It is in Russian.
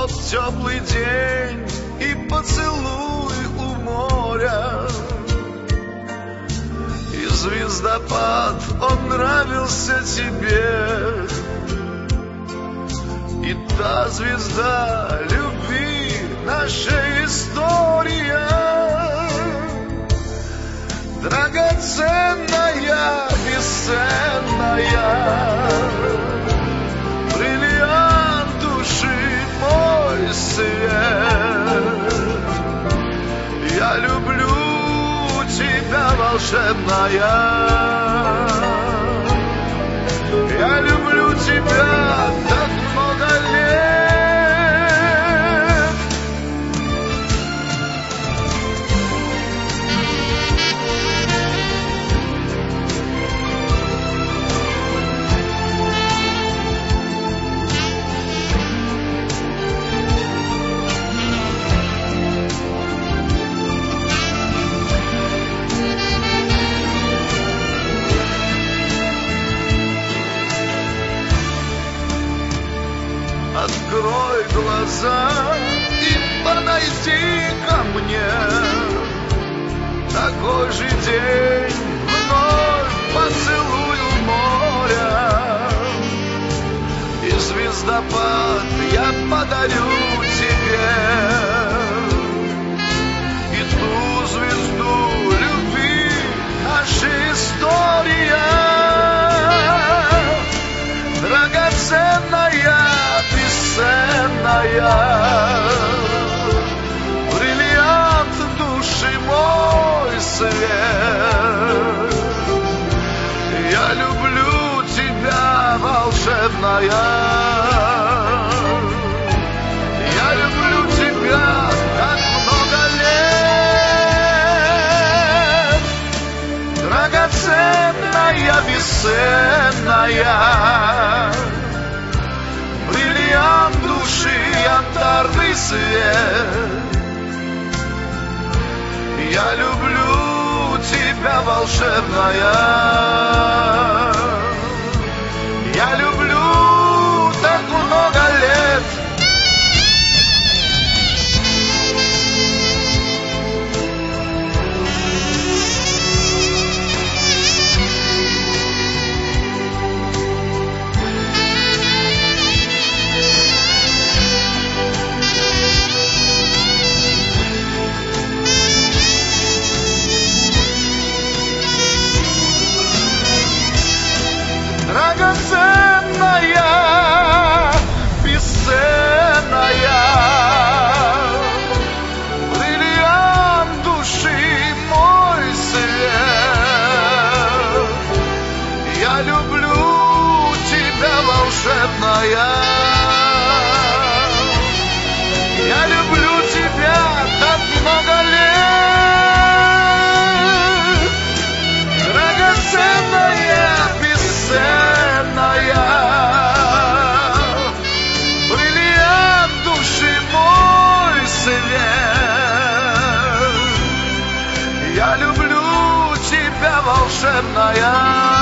Вот теплый день и поцелуй у моря, и звездопад, он нравился тебе. И та звезда любви, наша история, драгоценная, бесценная, бриллиант души, мой свет. Я люблю тебя, волшебная, я люблю тебя так много лет. Открой глаза и подойди ко мне. Такой же день, вновь поцелуй у моря, и звездопад я подарю тебе. И ту звезду любви, наша история, драгоценная, бесценная, бриллиант души, мой свет. Я люблю тебя, волшебная, я люблю тебя так много лет, драгоценная, бесценная, бриллиант души, янтарный свет. Я люблю тебя, волшебная, я люблю так много лет. Драгоценная, бесценная, бриллиант души, мой свет. Я люблю тебя, волшебная, я люблю тебя так много лет, драгоценная, бесценная, бриллиант души, мой свет. Я люблю тебя, волшебная.